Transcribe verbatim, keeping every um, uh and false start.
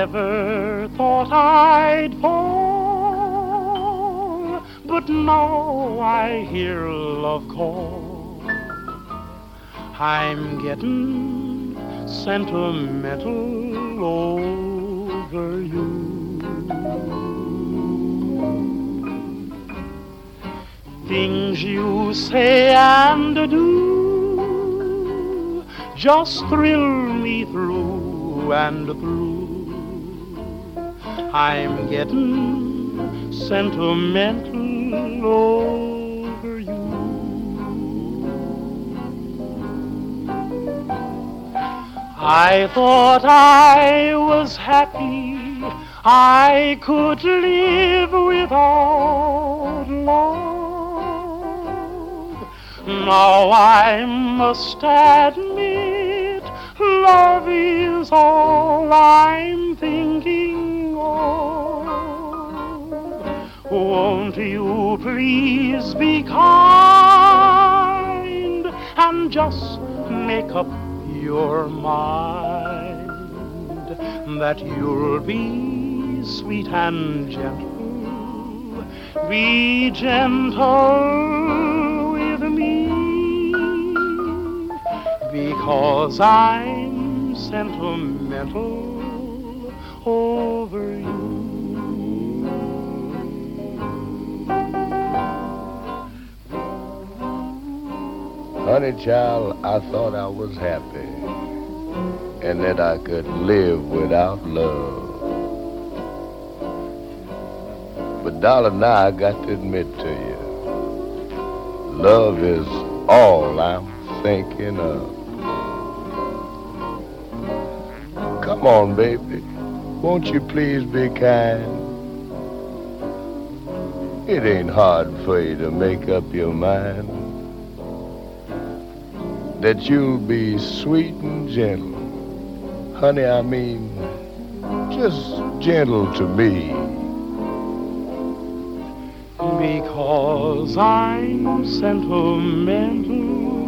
never thought I'd fall, but now I hear love call. I'm getting sentimental over you. Things you say and do just thrill me through and through. I'm getting sentimental over you. I thought I was happy, I could live without love. Now I must admit, love is all I'm thinking of. Won't you please be kind and just make up your mind that you'll be sweet and gentle, be gentle with me, because I'm sentimental over you. Honey child, I thought I was happy and that I could live without love. But darling, now I got to admit to you, love is all I'm thinking of. Come on, baby, won't you please be kind? It ain't hard for you to make up your mind that you'll be sweet and gentle. Honey, I mean, just gentle to me. Because I'm sentimental